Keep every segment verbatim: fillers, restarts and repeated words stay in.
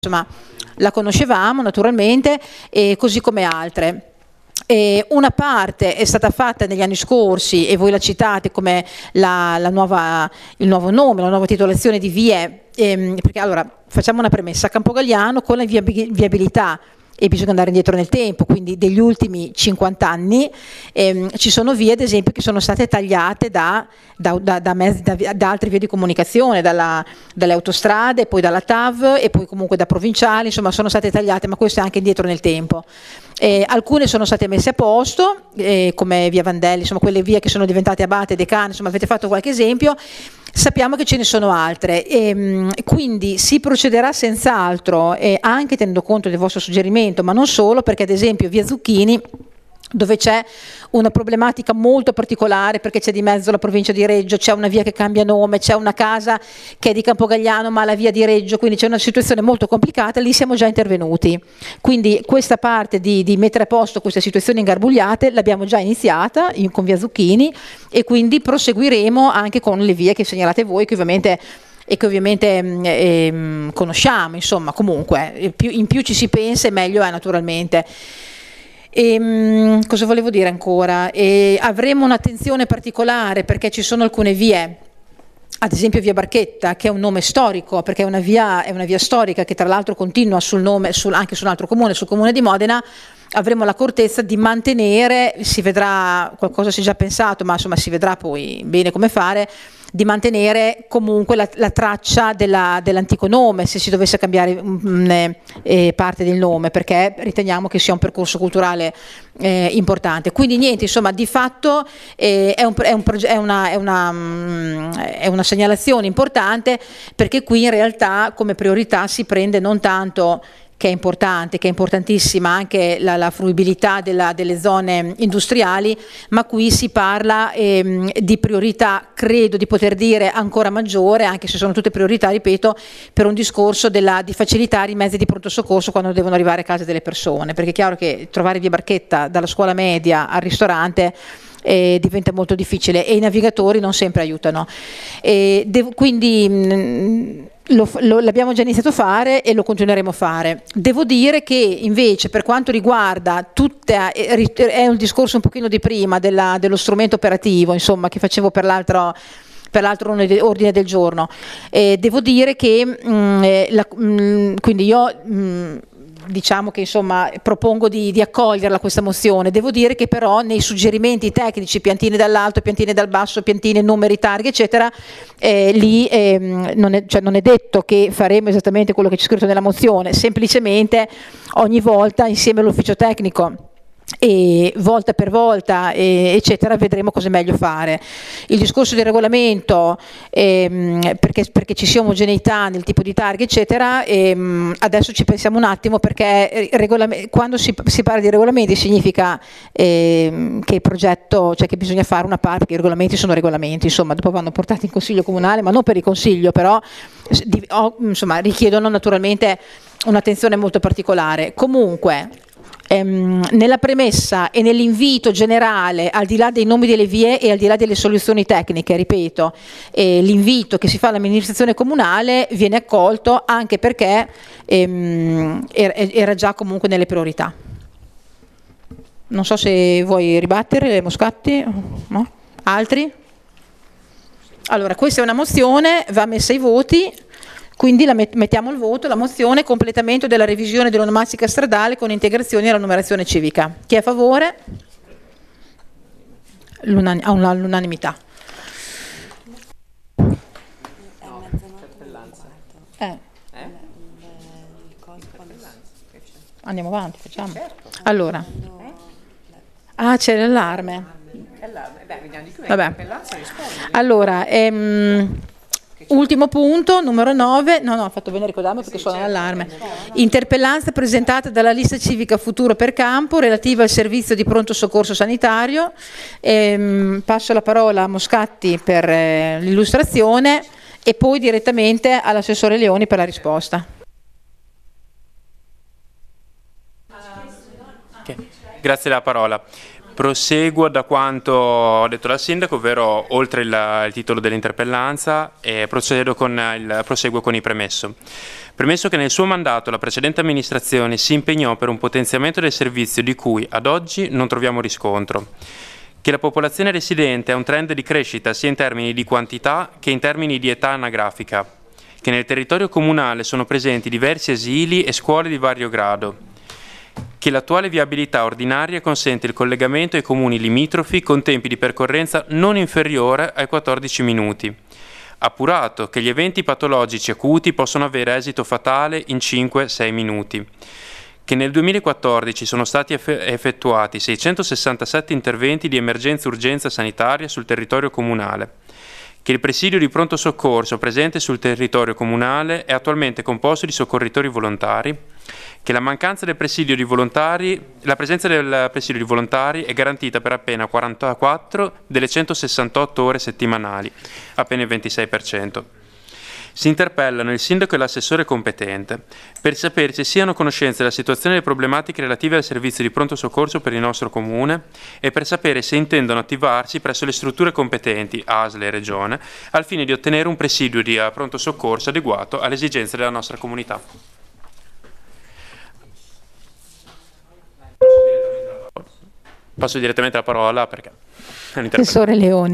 insomma la conoscevamo naturalmente, e così come altre. E una parte è stata fatta negli anni scorsi e voi la citate come la, la nuova, il nuovo nome, la nuova titolazione di vie, ehm, perché allora facciamo una premessa: Campogalliano con la viabilità, e bisogna andare indietro nel tempo, quindi degli ultimi cinquanta anni, ehm, ci sono vie ad esempio che sono state tagliate da, da, da, da, mezzi, da, da altre vie di comunicazione, dalla, dalle autostrade, poi dalla T A V e poi comunque da provinciali, insomma sono state tagliate, ma questo è anche indietro nel tempo. Eh, alcune sono state messe a posto, eh, come via Vandelli, insomma quelle vie che sono diventate Abate, Decane, insomma avete fatto qualche esempio. Sappiamo che ce ne sono altre, e quindi si procederà senz'altro, eh, anche tenendo conto del vostro suggerimento, ma non solo, perché ad esempio via Zucchini, dove c'è una problematica molto particolare perché c'è di mezzo la provincia di Reggio, c'è una via che cambia nome, c'è una casa che è di Campogalliano ma la via di Reggio, quindi c'è una situazione molto complicata, lì siamo già intervenuti. Quindi questa parte di, di mettere a posto queste situazioni ingarbugliate l'abbiamo già iniziata in, con via Zucchini, e quindi proseguiremo anche con le vie che segnalate voi, che ovviamente e che ovviamente eh, conosciamo, insomma comunque più, in più ci si pensa e meglio è naturalmente. E, mh, cosa volevo dire ancora? E avremo un'attenzione particolare perché ci sono alcune vie, ad esempio via Barchetta, che è un nome storico, perché è una via, è una via storica che tra l'altro continua sul nome, sul, anche su un altro comune, sul comune di Modena. Avremo l'accortezza di mantenere, si vedrà, qualcosa si è già pensato, ma insomma si vedrà poi bene come fare, di mantenere comunque la, la traccia della, dell'antico nome, se si dovesse cambiare um, eh, parte del nome, perché riteniamo che sia un percorso culturale eh, importante. Quindi niente, insomma, di fatto eh, è, un, è, un è, una, è, una, um, è una segnalazione importante, perché qui in realtà come priorità si prende non tanto, che è importante, che è importantissima anche la, la fruibilità della, delle zone industriali, ma qui si parla ehm, di priorità, credo di poter dire ancora maggiore, anche se sono tutte priorità, ripeto, per un discorso della, di facilitare i mezzi di pronto soccorso quando devono arrivare a casa delle persone, perché è chiaro che trovare via Barchetta dalla scuola media al ristorante Eh, diventa molto difficile e i navigatori non sempre aiutano. E devo, quindi mh, lo, lo, l'abbiamo già iniziato a fare e lo continueremo a fare. Devo dire che invece per quanto riguarda tutta, è un discorso un pochino di prima della, dello strumento operativo, insomma, che facevo per l'altro per l'altro ordine del giorno. Eh, devo dire che mh, la, mh, quindi io mh, diciamo che insomma propongo di, di accoglierla questa mozione. Devo dire che però nei suggerimenti tecnici, piantine dall'alto, piantine dal basso, piantine, numeri, targhe eccetera, eh, lì eh, non, è, cioè non è detto che faremo esattamente quello che c'è scritto nella mozione, semplicemente ogni volta insieme all'ufficio tecnico e volta per volta e, eccetera vedremo cosa è meglio fare. Il discorso del regolamento ehm, perché, perché ci sia omogeneità nel tipo di targhe eccetera, ehm, adesso ci pensiamo un attimo, perché quando si, si parla di regolamenti significa ehm, che il progetto, cioè che bisogna fare una parte, perché i regolamenti sono regolamenti, insomma dopo vanno portati in consiglio comunale, ma non per il consiglio, però di, oh, insomma richiedono naturalmente un'attenzione molto particolare. Comunque Ehm, nella premessa e nell'invito generale, al di là dei nomi delle vie e al di là delle soluzioni tecniche, ripeto, eh, l'invito che si fa all'amministrazione comunale viene accolto, anche perché ehm, era già comunque nelle priorità. Non so se vuoi ribattere, Moscatti, no? Altri? Allora, questa è una mozione, va messa ai voti. Quindi la mettiamo al voto, la mozione completamento della revisione dell'onomastica stradale con integrazioni alla numerazione civica. Chi è a favore? L'unani- all'unanimità. Eh. Andiamo avanti, facciamo. Allora. Ah, c'è l'allarme. Vabbè. Allora, ehm, ultimo punto, numero nove, no no, ho fatto bene a ricordarmi perché suona l'allarme. Interpellanza presentata dalla lista civica Futuro per Campo relativa al servizio di pronto soccorso sanitario. Ehm, passo la parola a Moscatti per eh, l'illustrazione e poi direttamente all'assessore Leoni per la risposta. Okay. Grazie della parola. Proseguo da quanto ha detto la Sindaco, ovvero oltre il, il titolo dell'interpellanza, e procedo con il, proseguo con il premesso. Premesso che nel suo mandato la precedente amministrazione si impegnò per un potenziamento del servizio di cui ad oggi non troviamo riscontro, che la popolazione residente ha un trend di crescita sia in termini di quantità che in termini di età anagrafica, che nel territorio comunale sono presenti diversi asili e scuole di vario grado, che l'attuale viabilità ordinaria consente il collegamento ai comuni limitrofi con tempi di percorrenza non inferiore ai quattordici minuti, appurato che gli eventi patologici acuti possono avere esito fatale in cinque sei minuti, che nel duemilaquattordici sono stati effettuati seicentosessantasette interventi di emergenza-urgenza sanitaria sul territorio comunale, che il presidio di pronto soccorso presente sul territorio comunale è attualmente composto di soccorritori volontari, che la mancanza del presidio di volontari, la presenza del presidio di volontari è garantita per appena quarantaquattro delle centosessantotto ore settimanali, appena il ventisei per cento. Si interpellano il sindaco e l'assessore competente per sapere se siano a conoscenza della situazione delle problematiche relative al servizio di pronto soccorso per il nostro comune e per sapere se intendono attivarsi presso le strutture competenti, A S L e Regione, al fine di ottenere un presidio di pronto soccorso adeguato alle esigenze della nostra comunità. Passo direttamente la parola perché Assessore Leoni.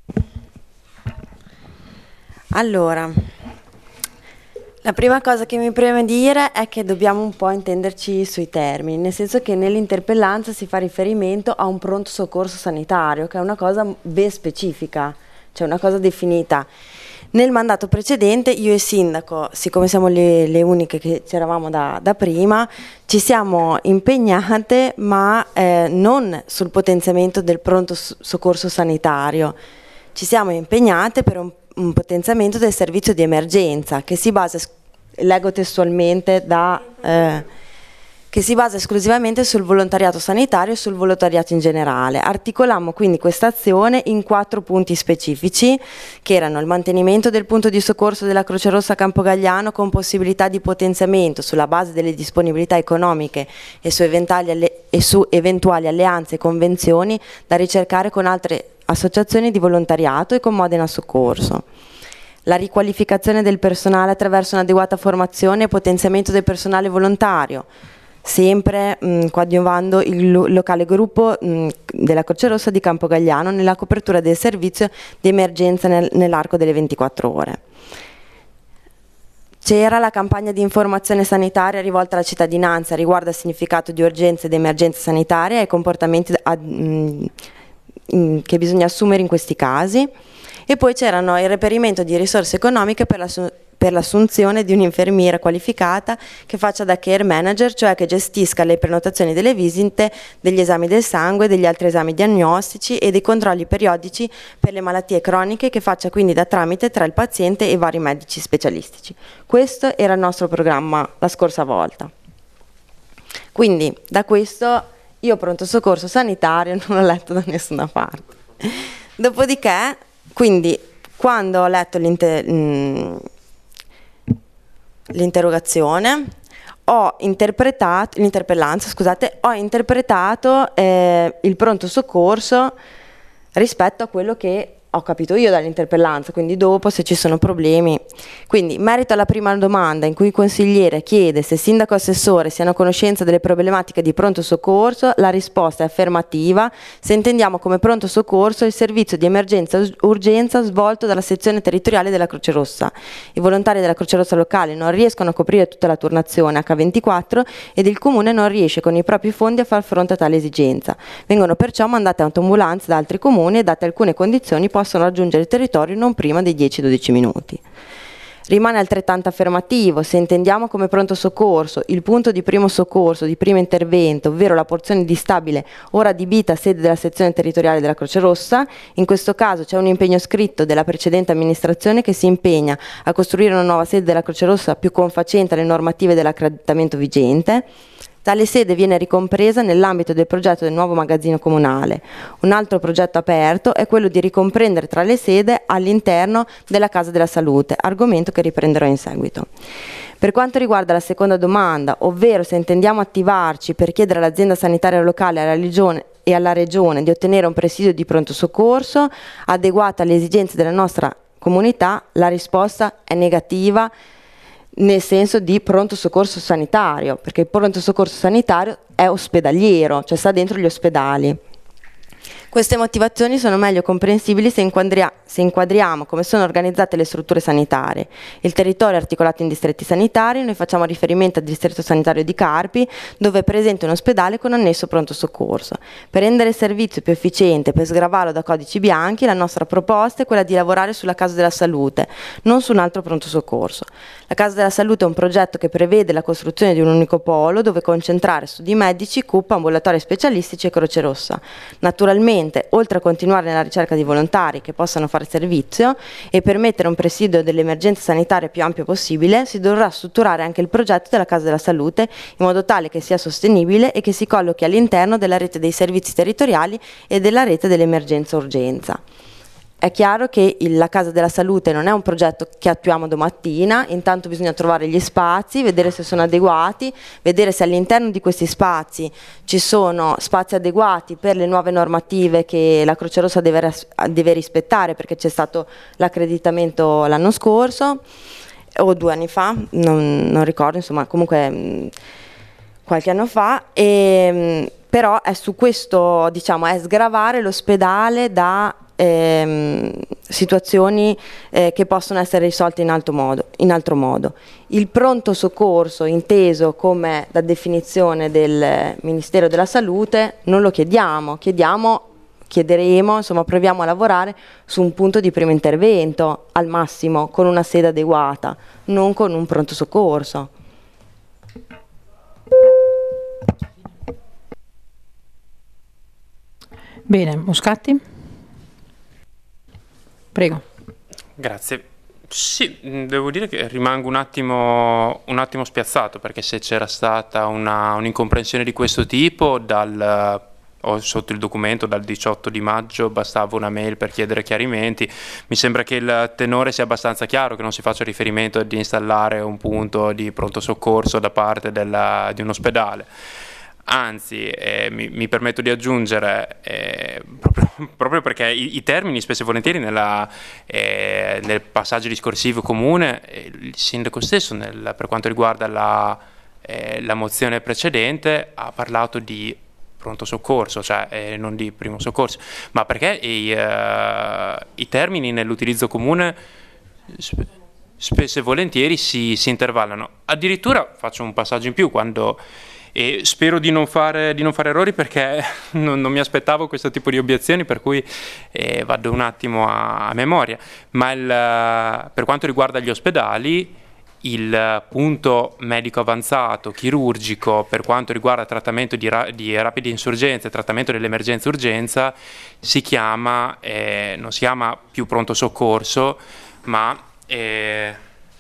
Allora, la prima cosa che mi preme dire è che dobbiamo un po' intenderci sui termini, nel senso che nell'interpellanza si fa riferimento a un pronto soccorso sanitario, che è una cosa ben specifica, cioè una cosa definita. Nel mandato precedente io e il sindaco, siccome siamo le, le uniche che c'eravamo da, da prima, ci siamo impegnate ma eh, non sul potenziamento del pronto soccorso sanitario, ci siamo impegnate per un, un potenziamento del servizio di emergenza che si basa, leggo testualmente, da, eh, che si basa esclusivamente sul volontariato sanitario e sul volontariato in generale. Articolammo quindi questa azione in quattro punti specifici, che erano il mantenimento del punto di soccorso della Croce Rossa Campogalliano con possibilità di potenziamento sulla base delle disponibilità economiche e su eventuali, alle- e su eventuali alleanze e convenzioni da ricercare con altre associazioni di volontariato e con Modena Soccorso. La riqualificazione del personale attraverso un'adeguata formazione e potenziamento del personale volontario, sempre mh, coadiuvando il lo- locale gruppo mh, della Croce Rossa di Campogalliano nella copertura del servizio di emergenza nel- nell'arco delle ventiquattro ore. C'era la campagna di informazione sanitaria rivolta alla cittadinanza riguardo al significato di urgenza ed emergenza sanitaria e ai comportamenti a, mh, mh, che bisogna assumere in questi casi. E poi c'erano il reperimento di risorse economiche per la su- per l'assunzione di un'infermiera qualificata che faccia da care manager, cioè che gestisca le prenotazioni delle visite, degli esami del sangue, degli altri esami diagnostici e dei controlli periodici per le malattie croniche, che faccia quindi da tramite tra il paziente e vari medici specialistici. Questo era il nostro programma la scorsa volta. Quindi da questo io pronto soccorso sanitario non l'ho letto da nessuna parte. Dopodiché, quindi quando ho letto l'inter- mh, l'interrogazione, ho interpretato, l'interpellanza, scusate, ho interpretato eh, il pronto soccorso rispetto a quello che ho capito io dall'interpellanza, quindi dopo se ci sono problemi. Quindi, in merito alla prima domanda in cui il consigliere chiede se sindaco e assessore siano a conoscenza delle problematiche di pronto soccorso, la risposta è affermativa, se intendiamo come pronto soccorso il servizio di emergenza urgenza svolto dalla sezione territoriale della Croce Rossa. I volontari della Croce Rossa locale non riescono a coprire tutta la turnazione acca ventiquattro ed il comune non riesce con i propri fondi a far fronte a tale esigenza. Vengono perciò mandate autoambulanze da altri comuni e, date alcune condizioni, possono raggiungere il territorio non prima dei dieci dodici minuti. Rimane altrettanto affermativo se intendiamo come pronto soccorso il punto di primo soccorso, di primo intervento, ovvero la porzione di stabile ora adibita a sede della sezione territoriale della Croce Rossa. In questo caso c'è un impegno scritto della precedente amministrazione che si impegna a costruire una nuova sede della Croce Rossa più confacente alle normative dell'accreditamento vigente. Tale sede viene ricompresa nell'ambito del progetto del nuovo magazzino comunale. Un altro progetto aperto è quello di ricomprendere tra le sede all'interno della Casa della Salute, argomento che riprenderò in seguito. Per quanto riguarda la seconda domanda, ovvero se intendiamo attivarci per chiedere all'azienda sanitaria locale e alla Regione e alla Regione di ottenere un presidio di pronto soccorso adeguato alle esigenze della nostra comunità, la risposta è negativa, nel senso di pronto soccorso sanitario, perché il pronto soccorso sanitario è ospedaliero, cioè sta dentro gli ospedali. Queste motivazioni sono meglio comprensibili se, inquadria- se inquadriamo come sono organizzate le strutture sanitarie. Il territorio è articolato in distretti sanitari, noi facciamo riferimento al distretto sanitario di Carpi, dove è presente un ospedale con annesso pronto soccorso. Per rendere il servizio più efficiente, per sgravarlo da codici bianchi, la nostra proposta è quella di lavorare sulla Casa della Salute, non su un altro pronto soccorso. La Casa della Salute è un progetto che prevede la costruzione di un unico polo dove concentrare studi medici, C U P, ambulatori specialistici e Croce Rossa. Naturalmente, oltre a continuare nella ricerca di volontari che possano fare servizio e permettere un presidio dell'emergenza sanitaria più ampio possibile, si dovrà strutturare anche il progetto della Casa della Salute in modo tale che sia sostenibile e che si collochi all'interno della rete dei servizi territoriali e della rete dell'emergenza urgenza. È chiaro che il, la Casa della Salute non è un progetto che attuiamo domattina, intanto bisogna trovare gli spazi, vedere se sono adeguati, vedere se all'interno di questi spazi ci sono spazi adeguati per le nuove normative che la Croce Rossa deve, deve rispettare, perché c'è stato l'accreditamento l'anno scorso o due anni fa, non, non ricordo, insomma comunque mh, qualche anno fa, e, mh, però è su questo, diciamo, è sgravare l'ospedale da Ehm, situazioni eh, che possono essere risolte in altro modo, in altro modo. Il pronto soccorso inteso come da definizione del Ministero della Salute non lo chiediamo, chiediamo, chiederemo, insomma proviamo a lavorare su un punto di primo intervento al massimo con una sede adeguata, non con un pronto soccorso. Bene, Moscatti? Prego. Grazie. Sì, devo dire che rimango un attimo, un attimo spiazzato, perché se c'era stata una, un'incomprensione di questo tipo dal, o sotto il documento dal diciotto di maggio bastava una mail per chiedere chiarimenti. Mi sembra che il tenore sia abbastanza chiaro, che non si faccia riferimento ad installare un punto di pronto soccorso da parte della, di un ospedale. Anzi, eh, mi, mi permetto di aggiungere, eh, proprio, proprio perché i, i termini spesso e volentieri nella, eh, nel passaggio discorsivo comune, eh, il sindaco stesso nel, per quanto riguarda la, eh, la mozione precedente ha parlato di pronto soccorso, cioè eh, non di primo soccorso, ma perché i, eh, i termini nell'utilizzo comune sp- spesso e volentieri si, si intervallano. Addirittura faccio un passaggio in più quando... E spero di non fare, di non fare errori, perché non, non mi aspettavo questo tipo di obiezioni, per cui eh, vado un attimo a, a memoria. Ma il, per quanto riguarda gli ospedali, il punto medico avanzato, chirurgico, per quanto riguarda trattamento di, ra- di rapide insorgenze e trattamento dell'emergenza urgenza, si chiama, eh, non si chiama più pronto soccorso, ma... Eh,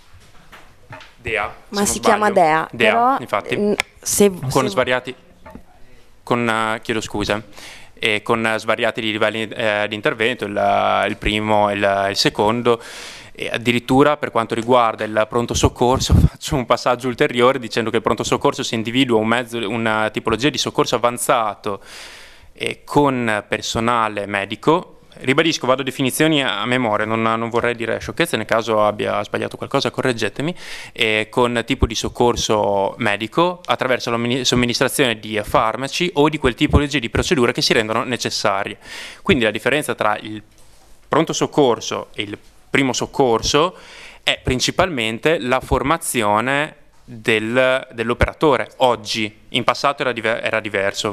D E A, ma si sbaglio. chiama D E A, D E A, però, infatti, se, con se... svariati, con, uh, chiedo scusa, e con uh, svariati livelli uh, di intervento, il, il primo e il, il secondo, e addirittura per quanto riguarda il pronto soccorso faccio un passaggio ulteriore dicendo che il pronto soccorso si individua un mezzo, una tipologia di soccorso avanzato e con personale medico. Ribadisco, vado a definizioni a memoria, non, non vorrei dire sciocchezze, nel caso abbia sbagliato qualcosa correggetemi, eh, con tipo di soccorso medico attraverso la somministrazione di farmaci o di quel tipologia di procedure che si rendono necessarie. Quindi la differenza tra il pronto soccorso e il primo soccorso è principalmente la formazione del, dell'operatore. Oggi, in passato era, diver- era diverso.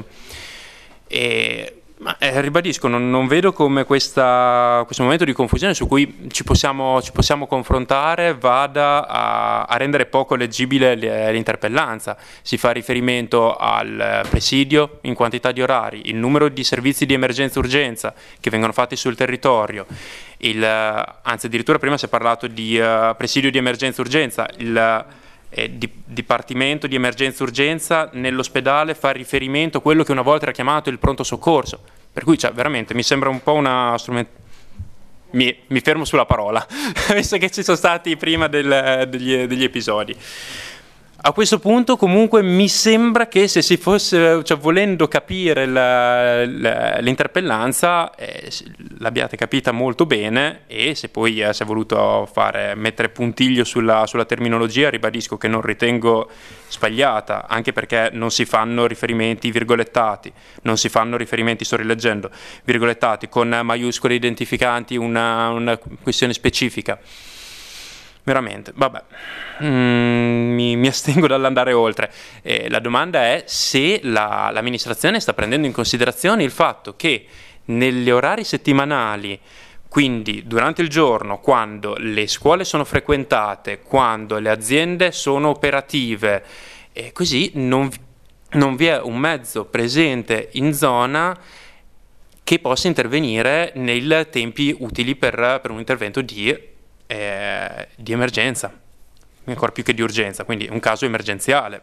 E Ma eh, ribadisco, non, non vedo come questa, questo momento di confusione su cui ci possiamo, ci possiamo confrontare vada a, a rendere poco leggibile l'interpellanza. Si fa riferimento al presidio in quantità di orari, il numero di servizi di emergenza-urgenza che vengono fatti sul territorio, il, anzi addirittura prima si è parlato di uh, presidio di emergenza-urgenza, il Eh, di, Dipartimento di emergenza urgenza nell'ospedale fa riferimento a quello che una volta era chiamato il pronto soccorso, per cui cioè, veramente mi sembra un po' una strument... mi, mi fermo sulla parola visto che ci sono stati prima del, degli, degli episodi. A questo punto comunque mi sembra che se si fosse, cioè volendo capire la, la, l'interpellanza, eh, l'abbiate capita molto bene, e se poi eh, si è voluto fare, mettere puntiglio sulla, sulla terminologia, ribadisco che non ritengo sbagliata, anche perché non si fanno riferimenti virgolettati, non si fanno riferimenti, sto rileggendo, virgolettati con maiuscole identificanti una, una questione specifica. Veramente, vabbè, mm, mi, mi astengo dall'andare oltre. Eh, la domanda è se la, l'amministrazione sta prendendo in considerazione il fatto che negli orari settimanali, quindi durante il giorno, quando le scuole sono frequentate, quando le aziende sono operative, eh, così non, non vi è un mezzo presente in zona che possa intervenire nei tempi utili per, per un intervento di... Eh, di emergenza, ancora più che di urgenza, quindi un caso emergenziale.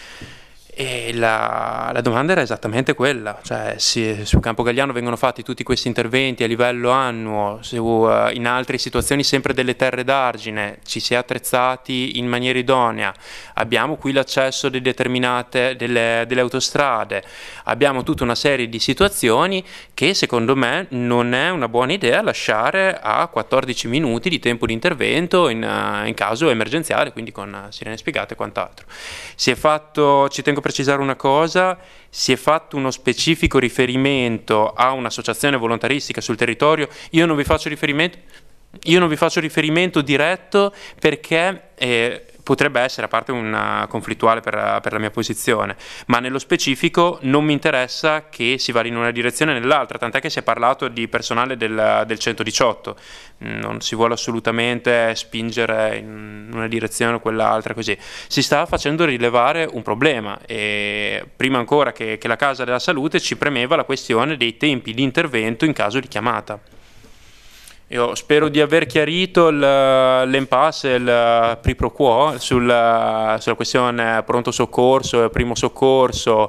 E la, la domanda era esattamente quella, cioè se su Campo Galliano vengono fatti tutti questi interventi a livello annuo, se uh, in altre situazioni sempre delle terre d'argine ci si è attrezzati in maniera idonea, abbiamo qui l'accesso di determinate delle, delle autostrade, abbiamo tutta una serie di situazioni che secondo me non è una buona idea lasciare a quattordici minuti di tempo di intervento in, uh, in caso emergenziale, quindi con uh, sirene spiegate e quant'altro. Si è fatto, ci tengo a precisare una cosa, si è fatto uno specifico riferimento a un'associazione volontaristica sul territorio. Io non vi faccio riferimento, io non vi faccio riferimento diretto perché eh, potrebbe essere, a parte una conflittuale per, per la mia posizione, ma nello specifico non mi interessa che si vada in una direzione o nell'altra, tant'è che si è parlato di personale del, del centodiciotto, non si vuole assolutamente spingere in una direzione o quell'altra, così si sta facendo rilevare un problema, e prima ancora che, che la Casa della Salute ci premeva la questione dei tempi di intervento in caso di chiamata. Io spero di aver chiarito l'impasse, il pri pro quo sulla, sulla questione pronto soccorso e primo soccorso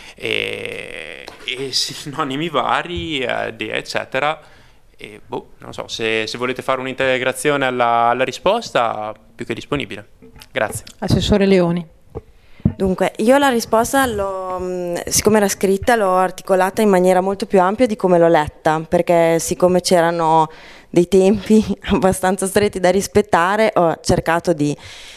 e, e sinonimi vari, eccetera. E boh, non so, se, se volete fare un'integrazione alla, alla risposta, più che disponibile. Grazie. Assessore Leoni. Dunque, io la risposta, l'ho, siccome era scritta, l'ho articolata in maniera molto più ampia di come l'ho letta, perché siccome c'erano dei tempi abbastanza stretti da rispettare, ho cercato di...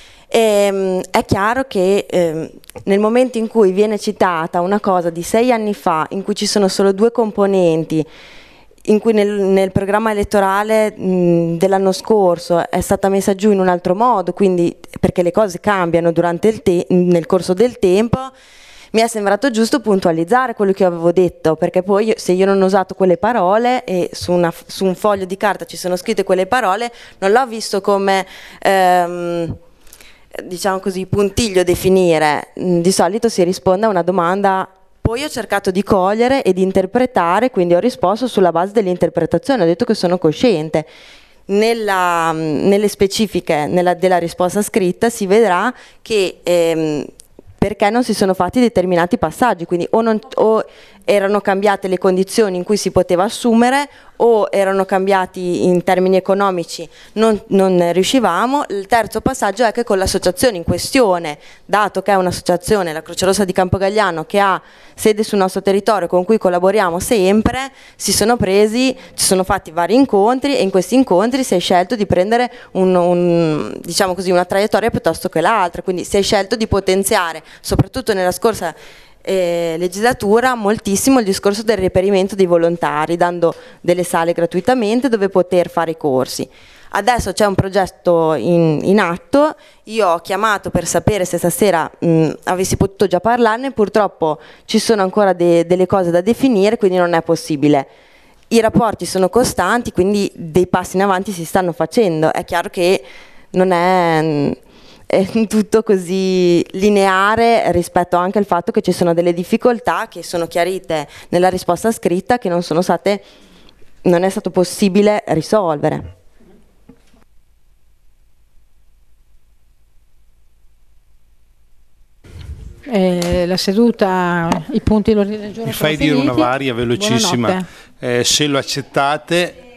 E, è chiaro che eh, nel momento in cui viene citata una cosa di sei anni fa, in cui ci sono solo due componenti, in cui nel, nel programma elettorale mh, dell'anno scorso è stata messa giù in un altro modo, quindi perché le cose cambiano durante il te- nel corso del tempo, mi è sembrato giusto puntualizzare quello che avevo detto, perché poi io, se io non ho usato quelle parole e su, una, su un foglio di carta ci sono scritte quelle parole, non l'ho visto come ehm, diciamo così puntiglio definire. Di solito si risponde a una domanda. Poi ho cercato di cogliere e di interpretare, quindi ho risposto sulla base dell'interpretazione, ho detto che sono cosciente. Nella, nelle specifiche nella, della risposta scritta si vedrà che ehm, perché non si sono fatti determinati passaggi, quindi o, non, o erano cambiate le condizioni in cui si poteva assumere o erano cambiati in termini economici, non, non riuscivamo. Il terzo passaggio è che con l'associazione in questione, dato che è un'associazione, la Croce Rossa di Campo Galliano, che ha sede sul nostro territorio, con cui collaboriamo sempre, si sono presi, ci sono fatti vari incontri e in questi incontri si è scelto di prendere un, un, diciamo così, una traiettoria piuttosto che l'altra, quindi si è scelto di potenziare, soprattutto nella scorsa Eh, legislatura, moltissimo il discorso del reperimento dei volontari, dando delle sale gratuitamente dove poter fare i corsi. Adesso c'è un progetto in, in atto, io ho chiamato per sapere se stasera mh, avessi potuto già parlarne, purtroppo ci sono ancora de, delle cose da definire, quindi non è possibile. I rapporti sono costanti, quindi dei passi in avanti si stanno facendo. È chiaro che non è... Mh, è tutto così lineare rispetto anche al fatto che ci sono delle difficoltà che sono chiarite nella risposta scritta, che non sono state, non è stato possibile risolvere. Eh, la seduta, i punti dell'ordine del giorno. Mi fai dire una varia velocissima, eh, se lo accettate.